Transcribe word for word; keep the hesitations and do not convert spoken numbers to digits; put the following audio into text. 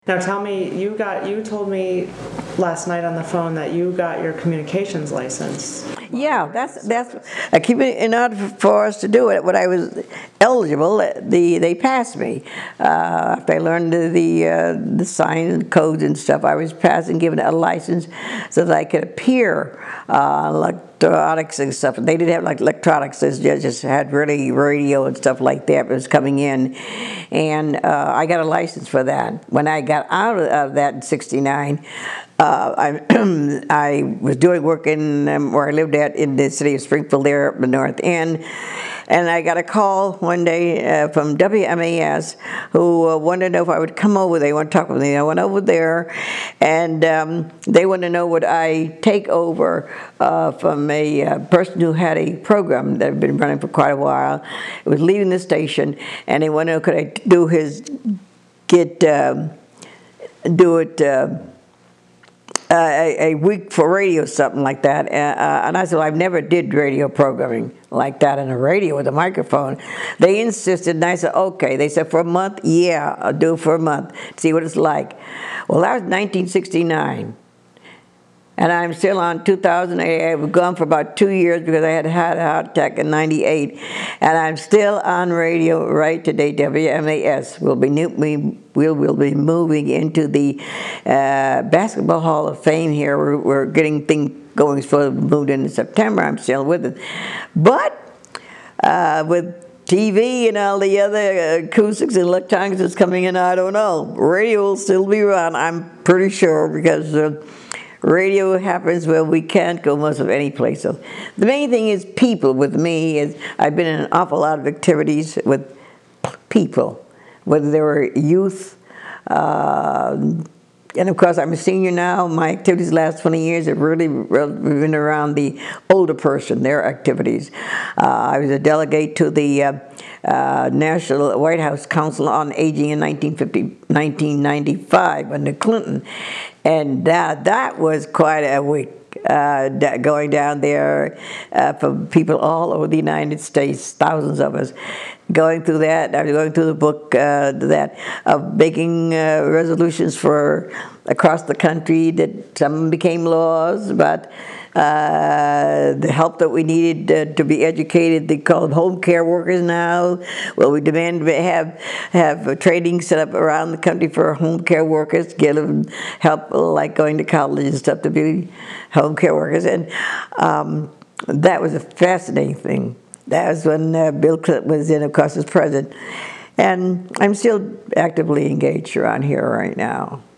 Now tell me, you got, you told me last night on the phone that you got your communications license. Yeah, that's, that's, I keep it in order for us to do it. When I was eligible, the, they passed me. Uh, after I learned the, the, uh, the signs and codes and stuff, I was passed and given a license so that I could appear uh, electronics and stuff. They didn't have like electronics, they just had really radio and stuff like that was coming in. And uh, I got a license for that. When I got out of that in sixty-nine, uh, I, I was doing work in um, where I lived at in the city of Springfield there at the North End. And I got a call one day uh, from W M A S who uh, wanted to know if I would come over. They want to talk with me. I went over there, and um, they wanted to know would I take over uh, from a uh, person who had a program that had been running for quite a while. It was leaving the station, and they wanted to know could I do his, get, um, do it, uh, Uh, a, a week for radio, something like that. Uh, and I said, well, I've never did radio programming like that in a radio with a microphone. They insisted, and I said, okay. They said, for a month? Yeah, I'll do it for a month, see what it's like. Well, that was nineteen sixty-nine. And I'm still on two thousand eight. I was gone for about two years because I had had a heart attack in ninety-eight. And I'm still on radio right today, W M A S. We'll be, new, we, we'll, we'll be moving into the uh, Basketball Hall of Fame here. We're, we're getting things going, so we moved in September. I'm still with it. But uh, with T V and all the other acoustics and electronics that's coming in, I don't know. Radio will still be around, I'm pretty sure, because uh, radio happens where we can't go most of any place else. The main thing is people with me. Is I've been in an awful lot of activities with people, whether they were youth, uh, and of course I'm a senior now. My activities the last twenty years have really been around the older person, their activities. Uh, I was a delegate to the uh, uh, National White House Council on Aging in nineteen ninety-five under Clinton. And that, that was quite a week, uh, going down there uh, for people all over the United States, thousands of us, going through that. I was going through the book uh, that of making uh, resolutions for across the country that some became laws, but uh, the help that we needed uh, to be educated. They call them home care workers now. Well, we demand to have have a training set up around the country for home care workers, give them help like going to college and stuff to be home care workers, and um, that was a fascinating thing. That was when uh, Bill Clinton was in, of course, as president, and I'm still actively engaged around here right now.